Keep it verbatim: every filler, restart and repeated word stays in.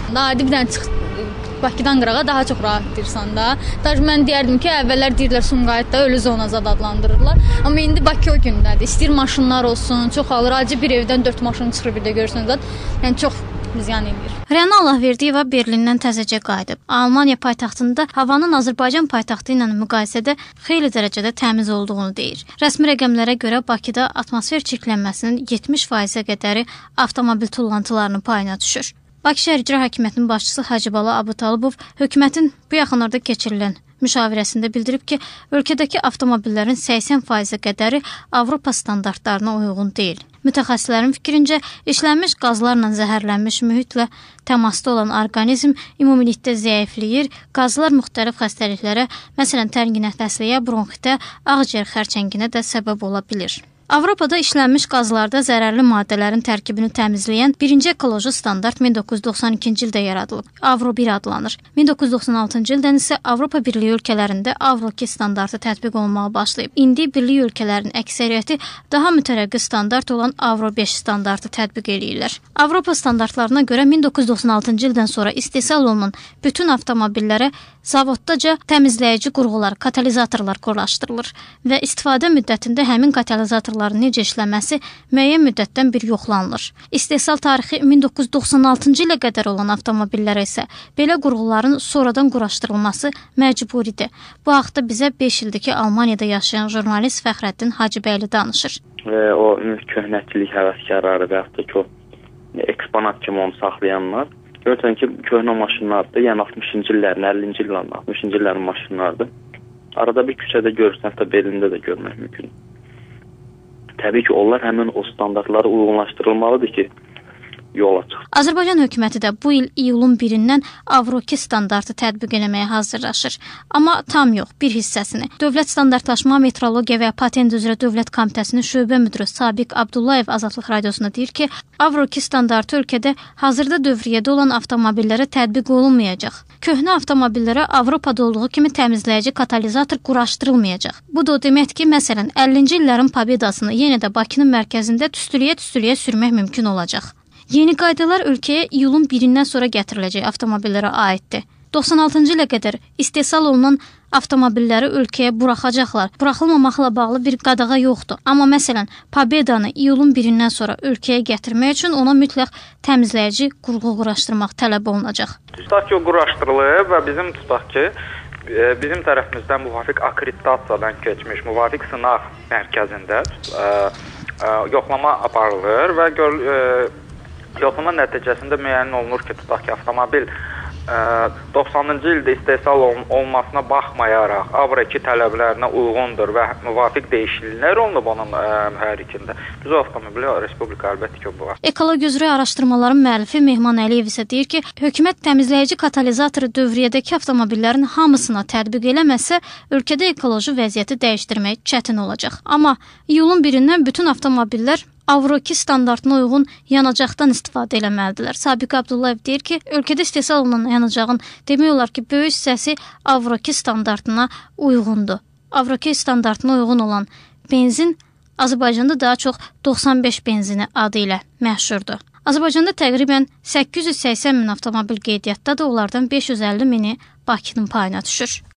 Adi bir dənə çıx Bakıdan qırağa daha çox rahatlayırsan da. Daha mən deyərdim ki, əvvəllər deyirlər Sumqayıtda ölü zona zad adlandırırlar. Amma indi Bakı o gündədir. İstəyir maşınlar olsun, çoxalır. Acı bir evdən dörd maşın çıxır bir də görürsən zad. Yəni çox ziyan edir. Rəna Allahverdiyeva Berlindən təzəcə qayıdıb. Almaniya paytaxtında havanın Azərbaycan paytaxtı ilə müqayisədə xeyli dərəcədə təmiz olduğunu deyir. Rəsmi rəqəmlərə görə Bakıda atmosfer çirklənməsinin yetmiş faizə qədəri avtomobil tullantılarının payına düşür. Bakı Şəhər İcra Hakimiyyətinin başçısı Hacıbala Abutalibov hökumətin bu yaxınlarda keçirilən müşavirəsində bildirib ki, ölkədəki avtomobillərin səksən faizə qədəri Avropa standartlarına uyğun deyil. Mütəxəssislərin fikrincə, işlənmiş qazlarla zəhərlənmiş mühitlə təmasda olan orqanizm ümumilikdə zəifləyir, qazlar müxtəlif xəstəliklərə, məsələn, tərginətəsliyə, bronxitə, ağciyər xərçənginə də səbəb ola bilir. Avropada işlənmiş qazlarda zərərli maddələrin tərkibini təmizləyən birinci ekoloji standart min doqquz yüz doxsan ikinci ildə yaradılıb. Avro bir adlanır. min doqquz yüz doxsan altıncı ildən isə Avropa Birliyi ölkələrində Avro iki standartı tətbiq olunmağa başlayıb. İndi Birliyi ölkələrin əksəriyyəti daha mütərəqqi standart olan Avro beş standartı tətbiq eləyirlər. Avropa standartlarına görə min doqquz yüz doxsan altıncı ildən sonra istehsal olunan bütün avtomobillərə zavoddaca təmizləyici qurğular, katalizatorlar quraşdırılır və istifadə müddətində həmin katalizatorların necə işləməsi müəyyən müddətdən bir yoxlanılır. İstehsal tarixi min doqquz yüz doxsan altıncı ilə qədər olan avtomobillərə isə belə qurğuların sonradan quraşdırılması məcburidir. Bu haqda bizə beş ildir ki, Almaniyada yaşayan jurnalist Fəxrəddin Hacıbəyli danışır. E, o köhnəkçilik həvəskarları və yaxud da ki, o eksponat kimi onu saxlayanlar görürsən ki, köhnə maşınlardır, yəni altmışıncı illərin, əllinci illərin, altmışıncı illərin maşınlardır. Arada bir küçədə görürsən, hətta Berlində də görmək mümkün. Təbii ki, onlar həmin o standartlara uyğunlaşdırılmalıdır ki, yola çıxsın. Azərbaycan hökuməti də bu il iyulun birindən Avro iki standartı tətbiq etməyə hazırlaşır. Amma tam yox, bir hissəsini. Dövlət Standartlaşma, Metrologiya və Patent üzrə Dövlət Komitəsinin şöbə müdiri Sabiq Abdullayev Azadlıq Radiosuna deyir ki, Avro iki standartı ölkədə hazırda dövriyyədə olan avtomobillərə tətbiq olunmayacaq. Köhnə avtomobillərə Avropada olduğu kimi təmizləyici katalizator quraşdırılmayacaq. Bu da o demək ki, məsələn, əllinci illərin Pobedasını yenə də Bakının mərkəzində tüstülüyə-tüstülüyə sürmək mümkün olacaq. Yeni qaydalar ölkəyə iyulun birindən sonra gətiriləcək avtomobillərə aiddir. doxsan altıncı ilə qədər istehsal olunan avtomobilləri ölkəyə buraxacaqlar. Buraxılmamaqla bağlı bir qadağa yoxdur. Amma məsələn, Pobedanı iyulun birindən sonra ölkəyə gətirmək üçün ona mütləq təmizləyici qurğu quraşdırmaq tələb olunacaq. Tutaq ki, o quraşdırılıb və bizim tutaq ki, bizim tərəfimizdən müvafiq akkreditasiyadan keçmiş müvafiq sınaq mərkəzində ə, ə, yoxlama aparılır və gör, ə, yoxlama nəticəsində müəyyən olunur ki, tutaq ki, avtomobil doxsanıncı ildə istehsal olmasına baxmayaraq Avro iki tələblərinə uyğundur və müvafiq dəyişikliklər olunub onun mühərrikində. Biz o avtomobili Respublika əlbəttə ki, bu var. Ekologiya üzrə araşdırmaların müəllifi Mehman Əliyev isə deyir ki, hökumət təmizləyici katalizatoru dövriyyədəki avtomobillərin hamısına tətbiq eləməsə, ölkədə ekoloji vəziyyəti dəyişdirmək çətin olacaq. Amma iyulun birindən bütün avtomobillər Avro iki standartına uyğun yanacaqdan istifadə eləməlidirlər. Sabiq Abdullayev deyir ki, ölkədə istehsal olunan yanacağın demək olar ki, böyük hissəsi Avro iki standartına uyğundur. Avro iki standartına uyğun olan benzin Azərbaycanda daha çox doxsan beş benzini adı ilə məşhurdur. Azərbaycanda təqribən səkkiz yüz səksən min avtomobil qeydiyyatdadır, onlardan beş yüz əlli mini Bakının payına düşür.